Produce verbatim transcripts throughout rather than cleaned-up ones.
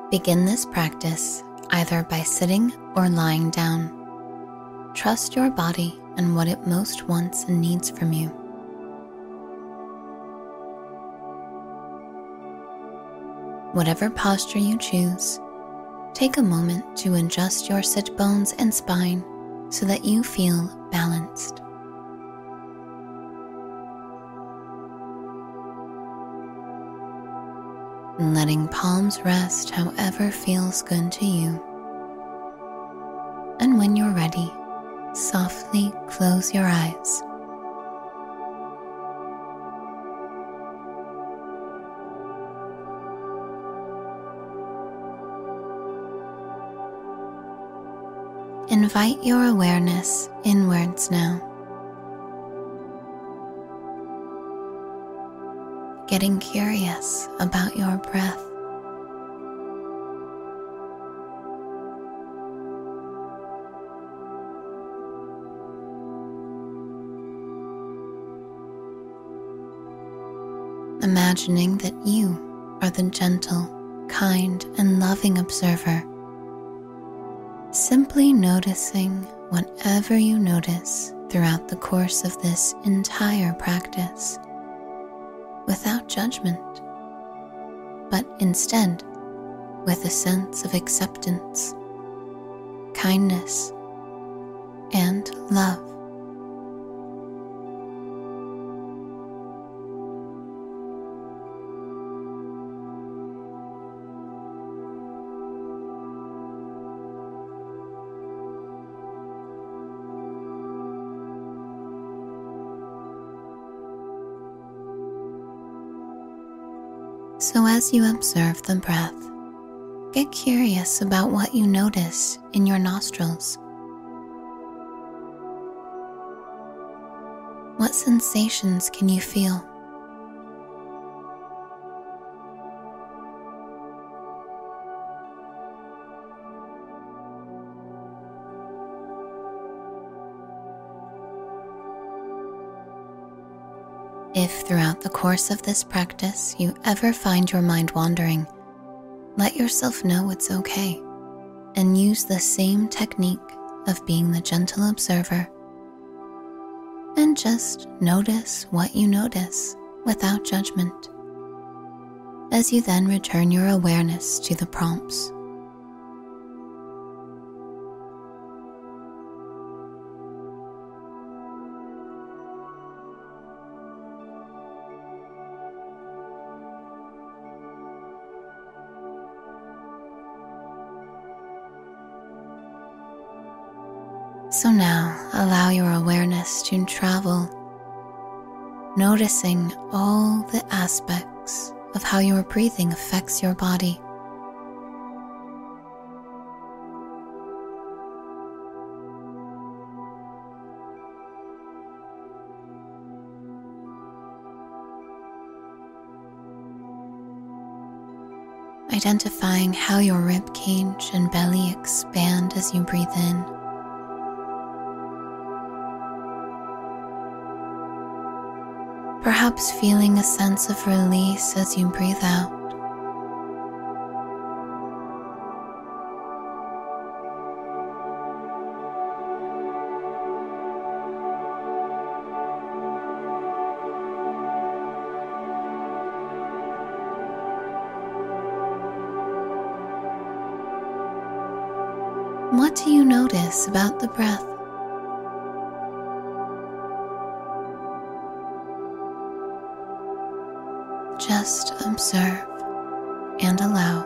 Begin this practice either by sitting or lying down. Trust your body and what it most wants and needs from you. Whatever posture you choose, take a moment to adjust your sit bones and spine so that you feel balanced. Letting palms rest however feels good to you. And when you're ready, softly close your eyes. Invite your awareness inwards now. Getting curious about your breath. Imagining that you are the gentle, kind, and loving observer. Simply noticing whatever you notice throughout the course of this entire practice, without judgment, but instead with a sense of acceptance, kindness, and love. So as you observe the breath, get curious about what you notice in your nostrils. What sensations can you feel? If throughout the course of this practice you ever find your mind wandering, let yourself know it's okay and use the same technique of being the gentle observer. And just notice what you notice without judgment, as you then return your awareness to the prompts. So now allow your awareness to travel, noticing all the aspects of how your breathing affects your body. Identifying how your rib cage and belly expand as you breathe in. Perhaps feeling a sense of release as you breathe out. What do you notice about the breath? Just observe and allow.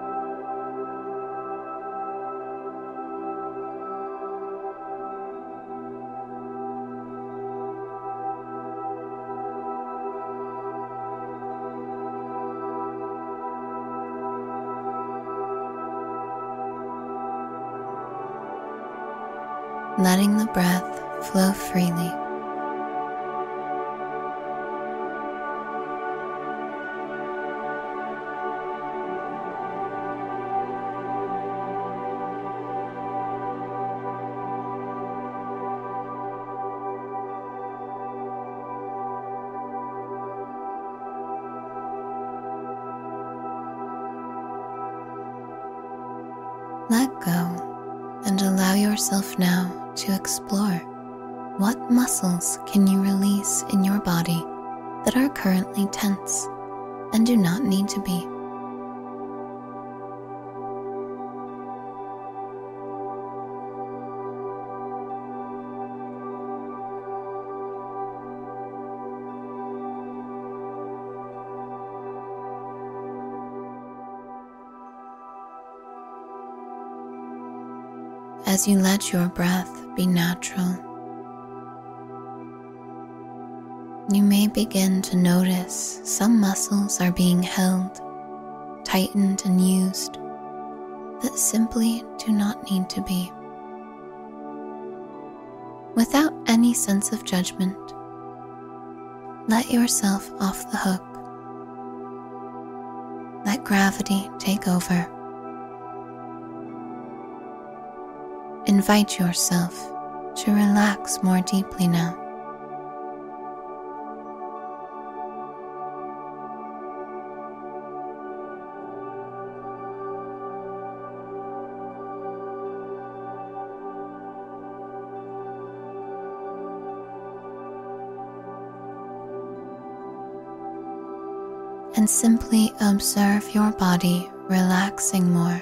Letting the breath flow freely. Let go and allow yourself now to explore what muscles can you release in your body that are currently tense and do not need to be. As you let your breath be natural, you may begin to notice some muscles are being held, tightened, and used that simply do not need to be. Without any sense of judgment, let yourself off the hook. Let gravity take over. Invite yourself to relax more deeply now. And simply observe your body relaxing more.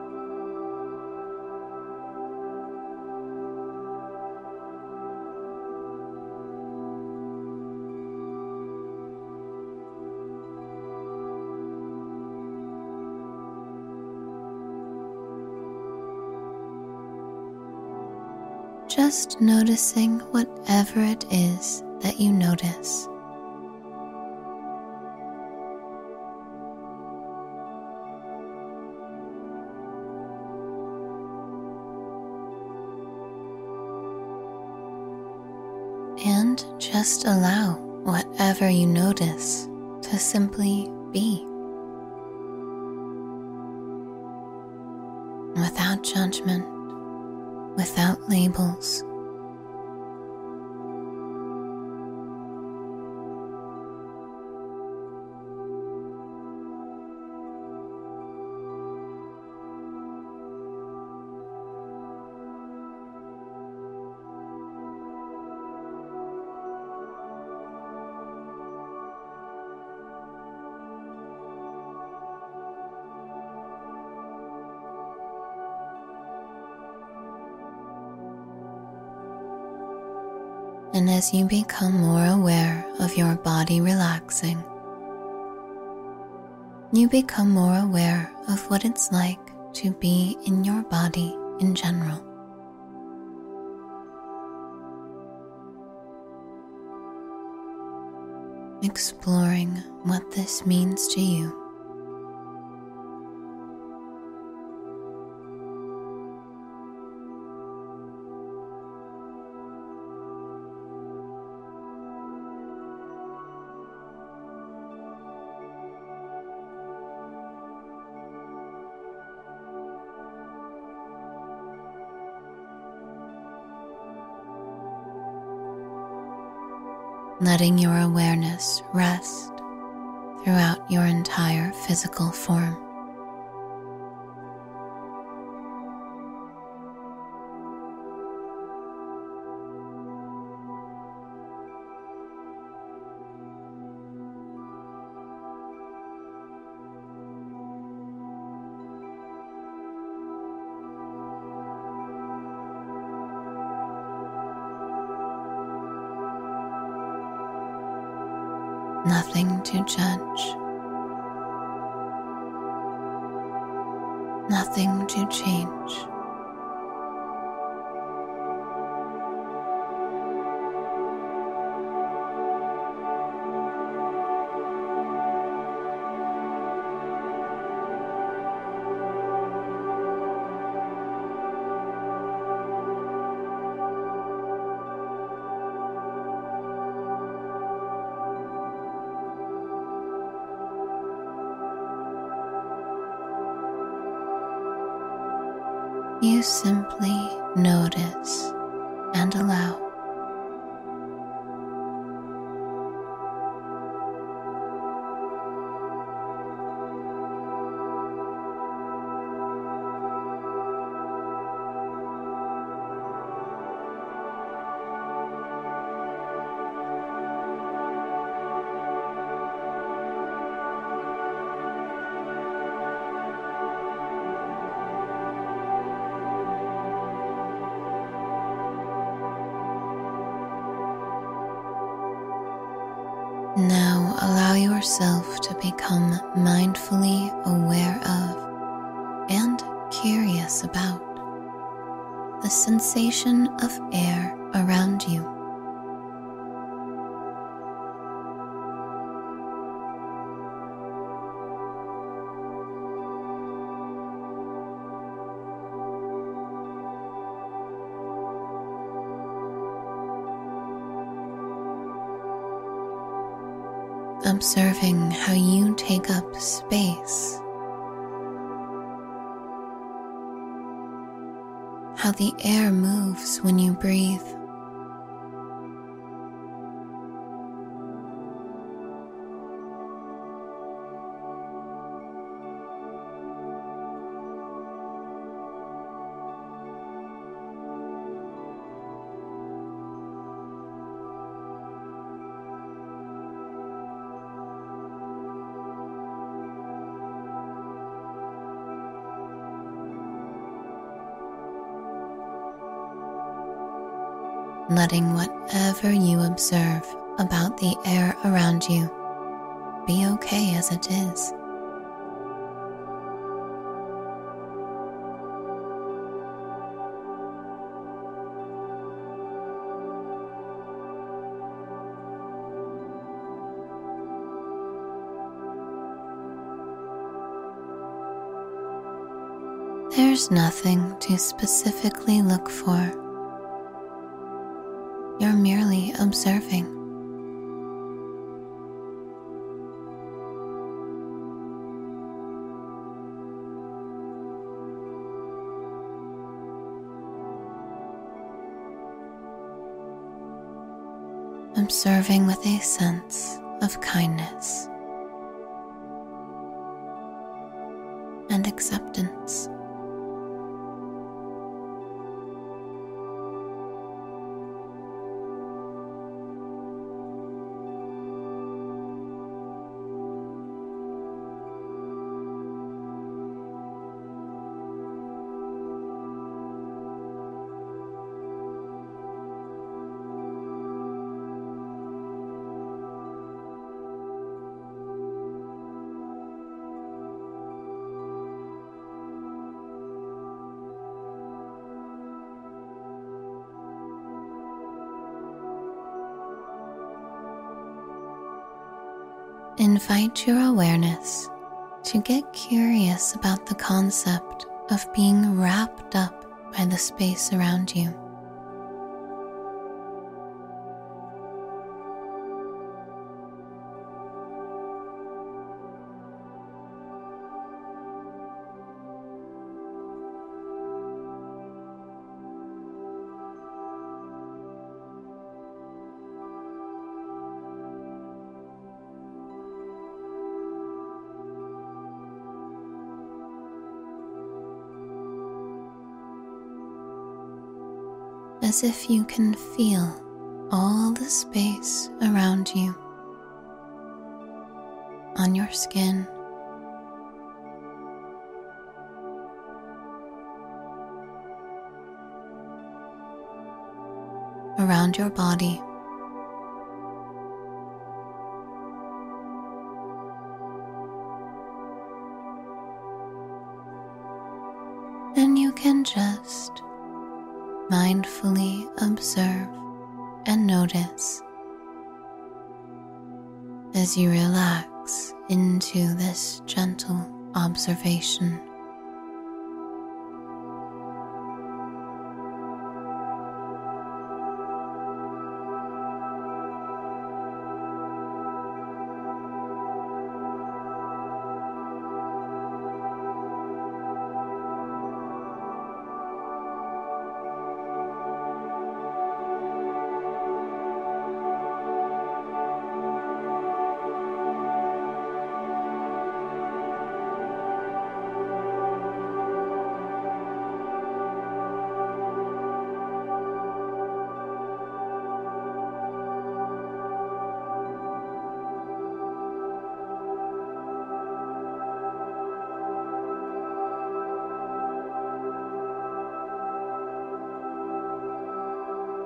Just noticing whatever it is that you notice. And just allow whatever you notice to simply be. Without judgment, without labels. And as you become more aware of your body relaxing, you become more aware of what it's like to be in your body in general. Exploring what this means to you. Letting your awareness rest throughout your entire physical form. Nothing to judge, nothing to change. You simply notice and allow. yourself to become mindfully aware of and curious about the sensation of air around you. Observing how you take up space, how the air moves when you breathe. Letting whatever you observe about the air around you be okay as it is. There's nothing to specifically look for. You're merely observing. Observing with a sense of kindness and acceptance. Invite your awareness to get curious about the concept of being wrapped up by the space around you. As if you can feel all the space around you, on your skin, around your body, and you can just mindfully observe and notice as you relax into this gentle observation.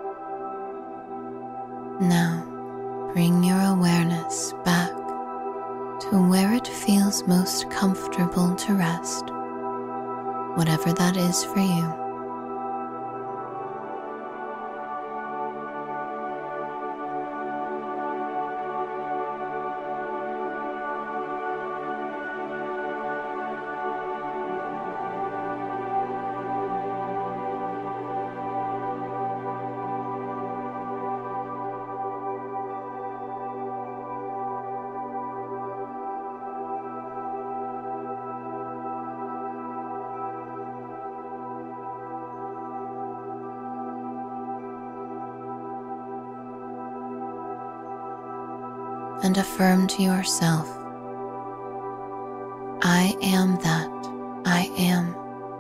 Now, bring your awareness back where it feels most comfortable to rest, whatever that is for you. And affirm to yourself, I am that I am.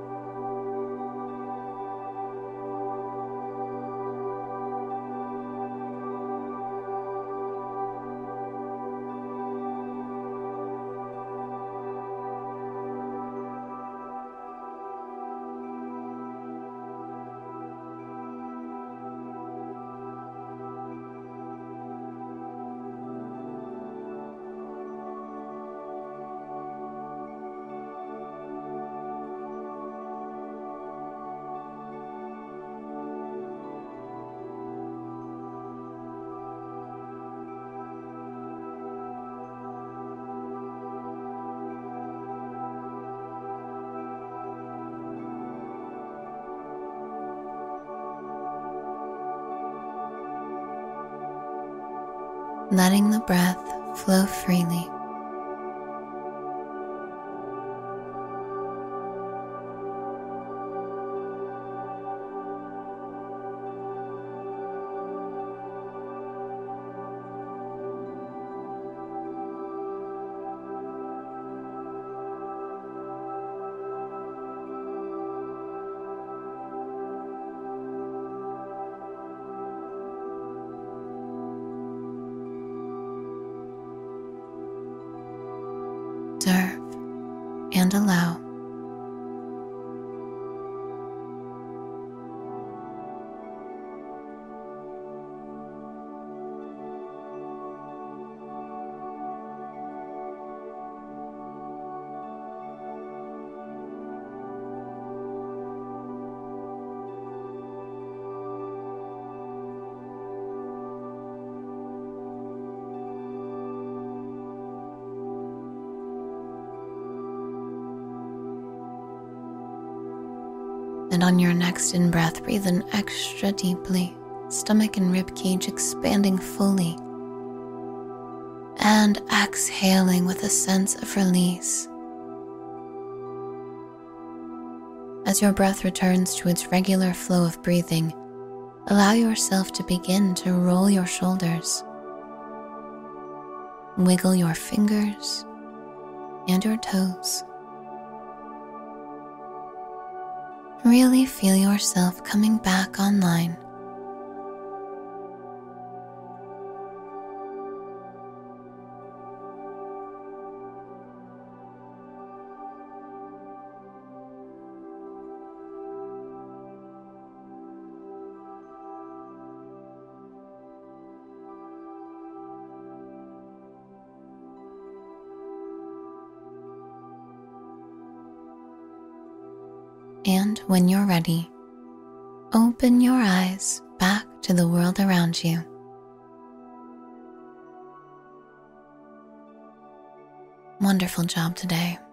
Letting the breath flow freely. Observe and allow. And on your next in-breath, breathe in extra deeply, stomach and rib cage expanding fully. And exhaling with a sense of release. As your breath returns to its regular flow of breathing, allow yourself to begin to roll your shoulders. Wiggle your fingers and your toes. Really feel yourself coming back online. And when you're ready, open your eyes back to the world around you. Wonderful job today.